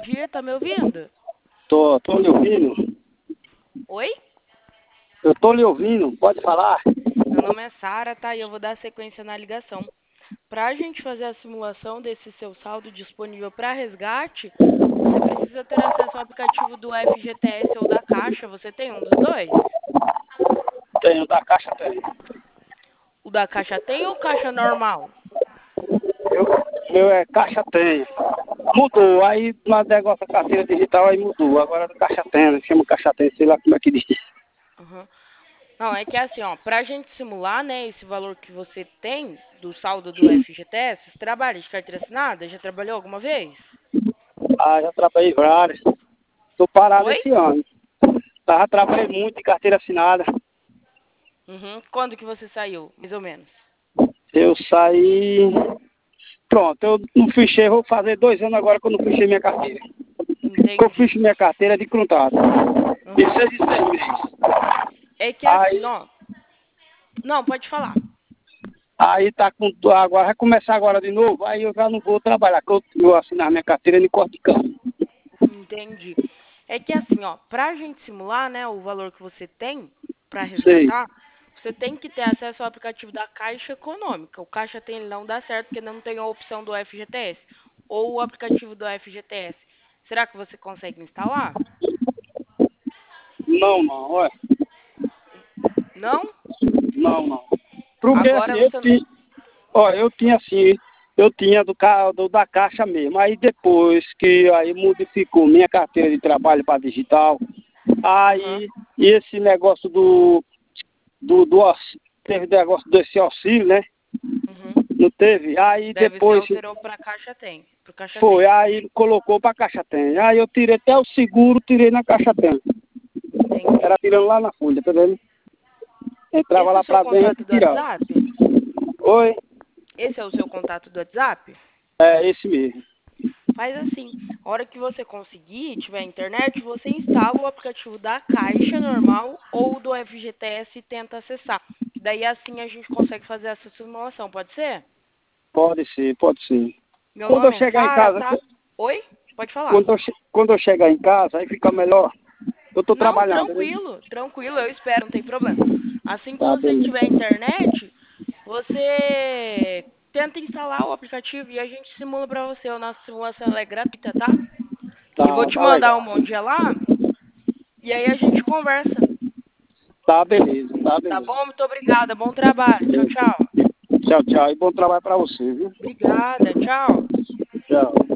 dia, tá me ouvindo? Tô lhe ouvindo. Oi? Eu tô lhe ouvindo, pode falar? Meu nome é Sara, tá? E eu vou dar sequência na ligação. Pra gente fazer a simulação desse seu saldo disponível para resgate, você precisa ter acesso ao aplicativo do FGTS ou da Caixa. Você tem um dos dois? Tenho, da Caixa tenho. O da Caixa tem ou Caixa normal? Meu é Caixa tem. Mudou, aí no negócio da carteira digital aí mudou. Agora é Caixa tem, chama Caixa tem, sei lá como é que diz. Uhum. Não, é que é assim, ó, pra gente simular, né, esse valor que você tem do saldo do FGTS, você trabalha de carteira assinada? Já trabalhou alguma vez? Ah, já trabalhei várias. Tô parado Oi? esse ano. Já trabalhei muito em carteira assinada. Uhum. Quando que você saiu, mais ou menos? Eu saí. Pronto, eu não fichei, vou fazer 2 anos agora que eu não fichei minha carteira. Que eu Entendi. ficho minha carteira de contado. De Uhum. 6 em 6 meses. É que assim, Aí, ó. Não, pode falar. aí tá com. Agora vai começar agora de novo, aí eu já não vou trabalhar, que eu assinar minha carteira de corte de campo. Entendi. É que assim, ó, pra gente simular, né, o valor que você tem pra Sei. resgatar, você tem que ter acesso ao aplicativo da Caixa Econômica. O Caixa tem, ele não dá certo porque não tem a opção do FGTS. Ou o aplicativo do FGTS. Será que você consegue instalar? Não, não, olha. Não? Não, não. Porque assim, Agora você. eu tinha assim, eu tinha da Caixa mesmo. Aí depois que aí modificou minha carteira de trabalho para digital, Aham. aí esse negócio teve negócio desse auxílio, né? Uhum. Não teve? Aí Deve ser depois alterou pra Caixa Tem. Pro Caixa foi, Tem. aí colocou para Caixa Tem. Aí eu tirei até o seguro, tirei na Caixa Tem. Era Entendi. tirando lá na folha, tá vendo? Entrava Esse é lá o seu pra dentro contato e do tirava. WhatsApp? Oi? Esse é o seu contato do WhatsApp? É esse mesmo. Faz assim, a hora que você conseguir, tiver internet, você instala o aplicativo da Caixa normal ou do FGTS e tenta acessar. Que daí assim a gente consegue fazer essa simulação, pode ser? Pode ser, pode ser. Meu Quando eu nome é chegar em Sara, casa, tá? Oi? Pode falar. quando eu chegar em casa, aí fica melhor. Eu tô Não, trabalhando, né? tranquilo, tranquilo, eu espero, não tem problema. Assim que Tá, você beleza. tiver internet, você tenta instalar o aplicativo e a gente simula pra você. A nossa simulação ela é gratuita, tá? Eu vou Tá, te tá mandar legal. um bom dia lá e aí a gente conversa. Tá, beleza, tá, Tá beleza. bom? Muito obrigada. Bom trabalho. Tchau, tchau. Tchau, tchau. E bom trabalho pra você, viu? Obrigada. Tchau. Tchau.